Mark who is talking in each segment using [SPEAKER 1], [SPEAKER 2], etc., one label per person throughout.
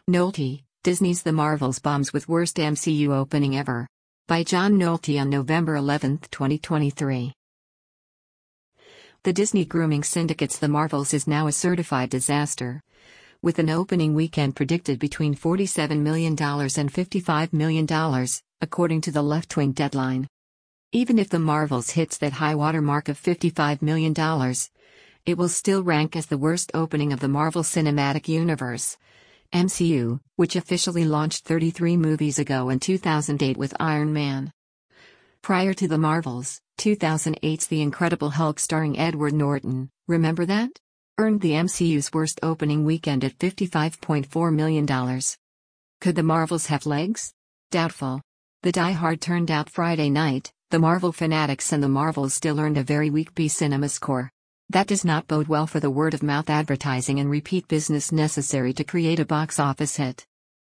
[SPEAKER 1] Nolte, Disney's The Marvels bombs with worst MCU opening ever. By John Nolte on November 11, 2023. The Disney grooming syndicate's The Marvels is now a certified disaster, with an opening weekend predicted between $47 million and $55 million, according to the left-wing Deadline. Even if The Marvels hits that high watermark of $55 million, it will still rank as the worst opening of the Marvel Cinematic Universe, MCU, which officially launched 33 movies ago in 2008 with Iron Man. Prior to The Marvels, 2008's The Incredible Hulk starring Edward Norton, remember that? Earned the MCU's worst opening weekend at $55.4 million. Could The Marvels have legs? Doubtful. The Die Hard turned out Friday night, the Marvel fanatics and The Marvels still earned a very weak B cinema score. That does not bode well for the word-of-mouth advertising and repeat business necessary to create a box office hit.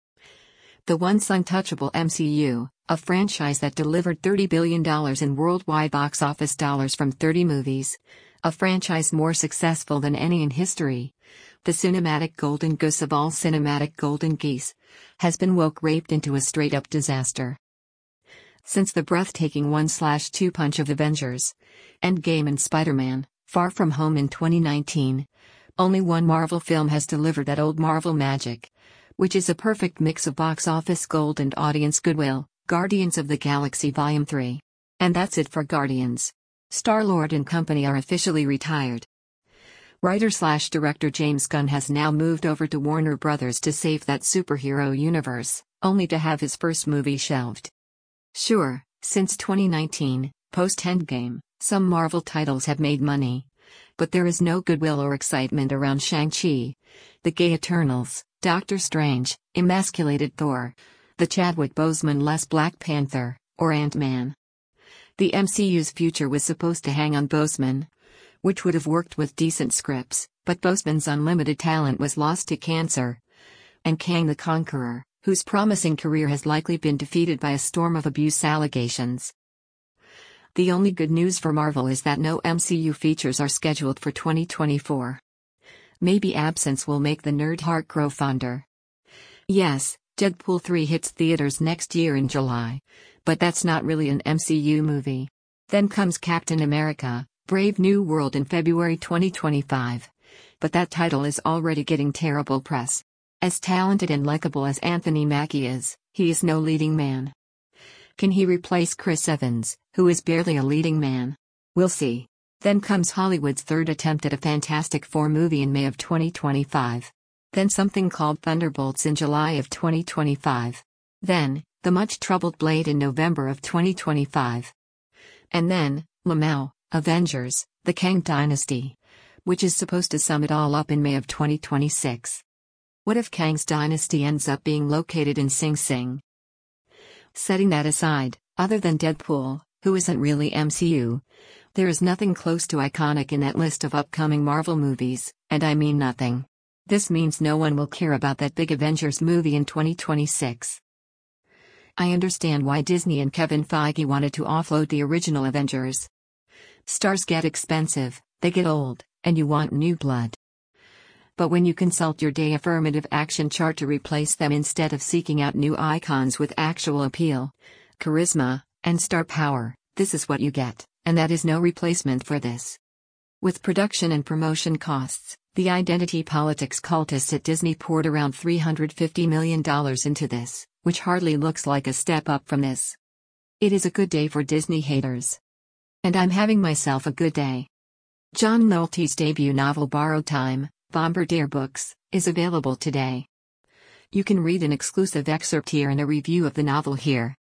[SPEAKER 1] The once untouchable MCU, a franchise that delivered $30 billion in worldwide box office dollars from 30 movies, a franchise more successful than any in history, the cinematic golden goose of all cinematic golden geese, has been woke-raped into a straight-up disaster. Since the breathtaking 1/2 punch of Avengers, Endgame and Spider-Man, Far From Home in 2019, only one Marvel film has delivered that old Marvel magic, which is a perfect mix of box office gold and audience goodwill, Guardians of the Galaxy Volume 3. And that's it for Guardians. Star-Lord and company are officially retired. Writer/director James Gunn has now moved over to Warner Brothers to save that superhero universe, only to have his first movie shelved. Sure, since 2019, post-Endgame, some Marvel titles have made money. But there is no goodwill or excitement around Shang-Chi, the Gay Eternals, Doctor Strange, emasculated Thor, the Chadwick Boseman-less Black Panther, or Ant-Man. The MCU's future was supposed to hang on Boseman, which would have worked with decent scripts, but Boseman's unlimited talent was lost to cancer. And Kang the Conqueror, whose promising career has likely been defeated by a storm of abuse allegations. The only good news for Marvel is that no MCU features are scheduled for 2024. Maybe absence will make the nerd heart grow fonder. Yes, Deadpool 3 hits theaters next year in July, but that's not really an MCU movie. Then comes Captain America, Brave New World in February 2025. But that title is already getting terrible press. As talented and likable as Anthony Mackie is, he is no leading man. Can he replace Chris Evans, who is barely a leading man? We'll see. Then comes Hollywood's third attempt at a Fantastic Four movie in May of 2025. Then something called Thunderbolts in July of 2025. Then, the much-troubled Blade in November of 2025. And then, Lamau, Avengers, The Kang Dynasty, which is supposed to sum it all up in May of 2026. What if Kang's dynasty ends up being located in Sing Sing? Setting that aside, other than Deadpool, who isn't really MCU, there is nothing close to iconic in that list of upcoming Marvel movies, and I mean nothing. This means no one will care about that big Avengers movie in 2026. I understand why Disney and Kevin Feige wanted to offload the original Avengers. Stars get expensive, they get old, and you want new blood. But when you consult your day affirmative action chart to replace them instead of seeking out new icons with actual appeal, charisma, and star power, this is what you get, and that is no replacement for this. With production and promotion costs, the identity politics cultists at Disney poured around $350 million into this, which hardly looks like a step up from this. It is a good day for Disney haters. And I'm having myself a good day. John Nolte's debut novel Borrowed Time, Bombardier Books, is available today. You can read an exclusive excerpt here and a review of the novel here.